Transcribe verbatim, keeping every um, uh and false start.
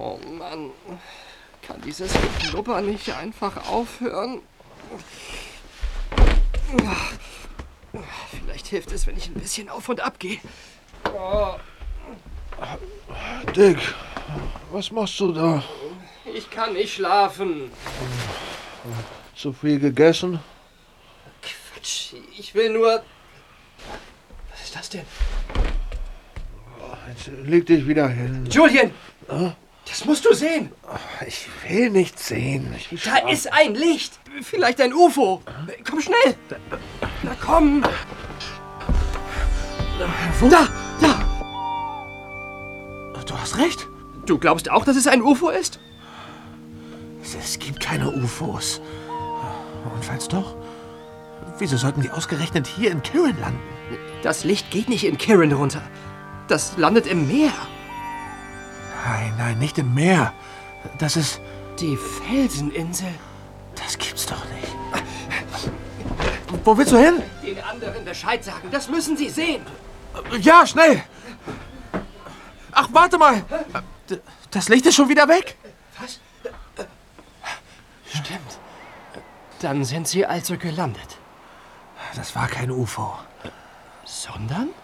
Oh Mann, kann dieses Geblubber nicht einfach aufhören? Vielleicht hilft es, wenn ich ein bisschen auf und ab gehe. Oh. Dick, was machst du da? Ich kann nicht schlafen. Zu viel gegessen? Quatsch, ich will nur... Was ist das denn? Jetzt leg dich wieder hin. Julian! Das musst du sehen. Ich will nicht sehen. Ich Da ist ein Licht. Vielleicht ein U F O. Komm schnell. Na komm. Wo? Da, da. Du hast recht. Du glaubst auch, dass es ein U F O ist? Es gibt keine U F Os. Und falls doch, wieso sollten die ausgerechnet hier in Kirin landen? Das Licht geht nicht in Kirin runter. Das landet im Meer. Nein, nein, nicht im Meer. Das ist... Die Felseninsel. Das gibt's doch nicht. Wo willst du hin? Den anderen Bescheid sagen. Das müssen sie sehen. Ja, schnell. Ach, warte mal. Das Licht ist schon wieder weg. Was? Stimmt. Dann sind sie also gelandet. Das war kein U F O. Sondern?